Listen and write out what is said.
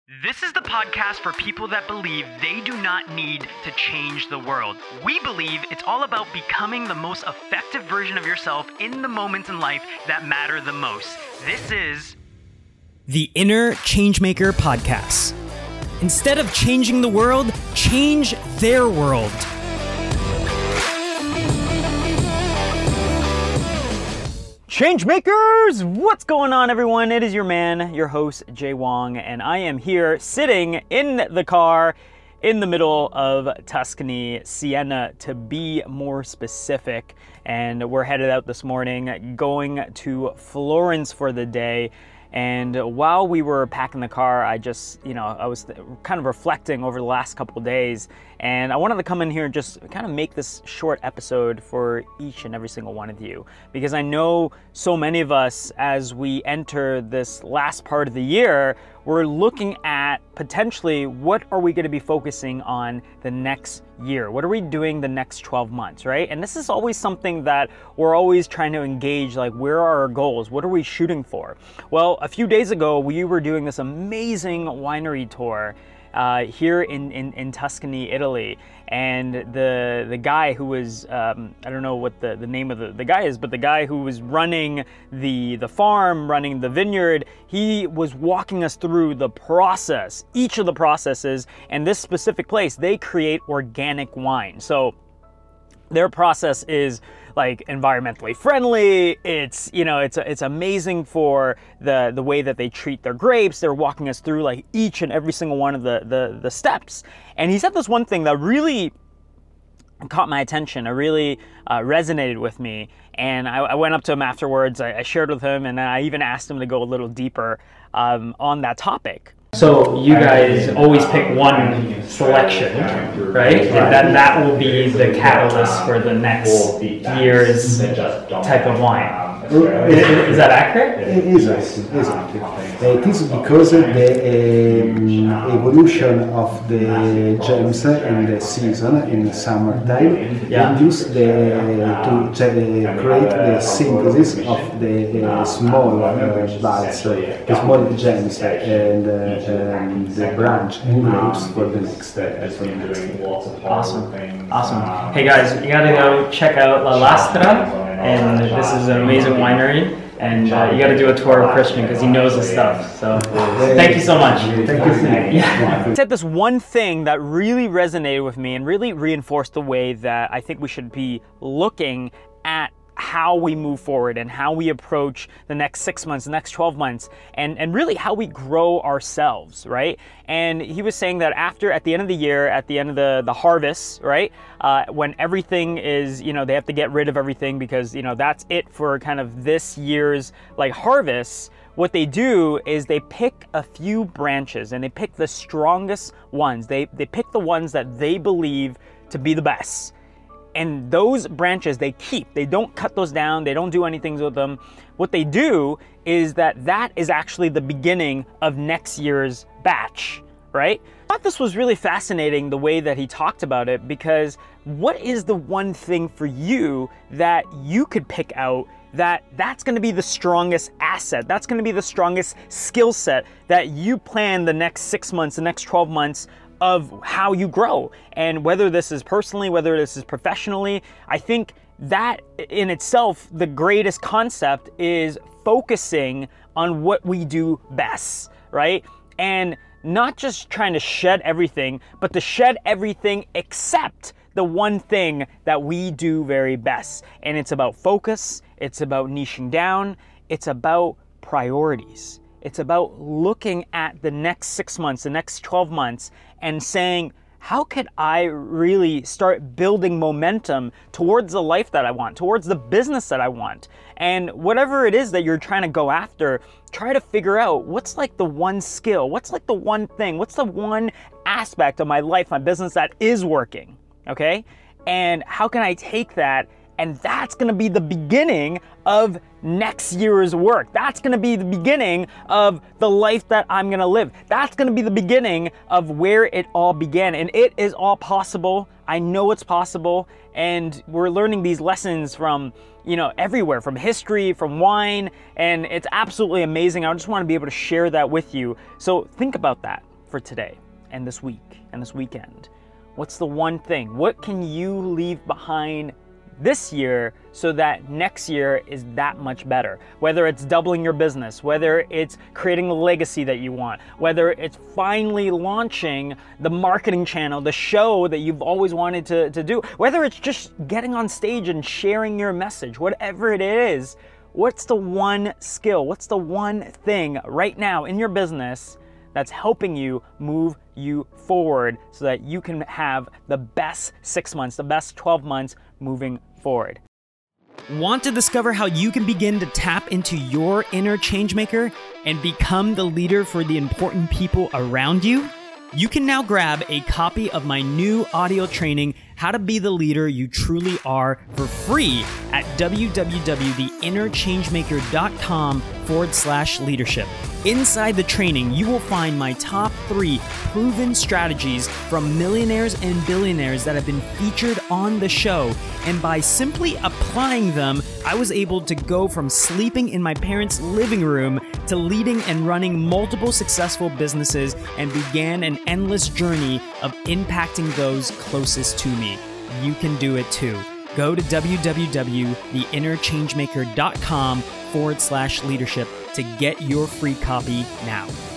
This is the podcast for people that believe they do not need to change the world. We believe it's all about becoming the most effective version of yourself in the moments in life that matter the most. This is the Inner Changemaker Podcast. Instead of changing the world, change their world. Changemakers! What's going on, everyone? It is your man, your host, Jay Wong, and I am here sitting in the car in the middle of Tuscany, Siena, to be more specific. And we're headed out this morning, going to Florence for the day. And while we were packing the car, I was kind of reflecting over the last couple of days, and I wanted to come in here and just kind of make this short episode for each and every single one of you, because I know so many of us, as we enter this last part of the year, we're looking at potentially what are we going to be focusing on the next year? What are we doing the next 12 months, right? And this is always something that we're always trying to engage, like, where are our goals? What are we shooting for? Well, a few days ago, we were doing this amazing winery tour here in Tuscany, Italy. And the guy who was, I don't know what the name of the guy is, but the guy who was running the farm, running the vineyard, he was walking us through the process, each of the processes. And this specific place, they create organic wine. So their process is like environmentally friendly. It's amazing for the way that they treat their grapes. They're walking us through like each and every single one of the steps. And he said this one thing that really caught my attention. It really resonated with me. And I went up to him afterwards. I shared with him, and I even asked him to go a little deeper on that topic. So you guys always pick one selection, right? And that will be the catalyst for the next year's type of wine. Is that accurate? Exactly. It is because the evolution of the gems in the season, in the summertime, induce to create the synthesis of the small buds, the small gems, and the branch and grapes for the next step. Awesome. Hey guys, you gotta go check out La Lastra. And this is an amazing winery, and you got to do a tour of Christian because he knows his stuff. So thank you so much. Thank you. He said this one thing that really resonated with me and really reinforced the way that I think we should be looking at how we move forward and how we approach the next 6 months, the next 12 months, and really how we grow ourselves, right? And he was saying that at the end of the year, at the end of the harvest, right? When everything is, they have to get rid of everything because, that's it for kind of this year's like harvest. What they do is they pick a few branches and they pick the strongest ones. They pick the ones that they believe to be the best. And those branches they keep. They don't cut those down. They don't do anything with them. What they do is that is actually the beginning of next year's batch, right? I thought this was really fascinating the way that he talked about it, because what is the one thing for you that you could pick out that's going to be the strongest asset? That's going to be the strongest skill set that you plan the next 6 months, the next 12 months of how you grow. And whether this is personally, whether this is professionally, I think that in itself, the greatest concept is focusing on what we do best, right? And not just trying to shed everything, but to shed everything except the one thing that we do very best. And it's about focus, it's about niching down, it's about priorities. It's about looking at the next 6 months, the next 12 months, and saying, how could I really start building momentum towards the life that I want, towards the business that I want? And whatever it is that you're trying to go after, try to figure out what's like the one skill, what's like the one thing, what's the one aspect of my life, my business that is working, okay? And how can I take that? And that's gonna be the beginning of next year's work. That's gonna be the beginning of the life that I'm gonna live. That's gonna be the beginning of where it all began. And it is all possible. I know it's possible. And we're learning these lessons from, everywhere, from history, from wine. And it's absolutely amazing. I just wanna be able to share that with you. So think about that. for today and this week and this weekend? What's the one thing? What can you leave behind this year so that next year is that much better? Whether it's doubling your business, whether it's creating the legacy that you want, whether it's finally launching the marketing channel, the show that you've always wanted to do, whether it's just getting on stage and sharing your message, whatever it is, what's the one skill? What's the one thing right now in your business that's helping you move you forward so that you can have the best 6 months, the best 12 months moving forward? Want to discover how you can begin to tap into your inner changemaker and become the leader for the important people around you? You can now grab a copy of my new audio training, How to Be the Leader You Truly Are, for free at www.theinnerchangemaker.com/leadership. Inside the training, you will find my top 3 proven strategies from millionaires and billionaires that have been featured on the show. And by simply applying them, I was able to go from sleeping in my parents' living room to leading and running multiple successful businesses, and began an endless journey of impacting those closest to me. You can do it too. Go to www.theinnerchangemaker.com/leadership to get your free copy now.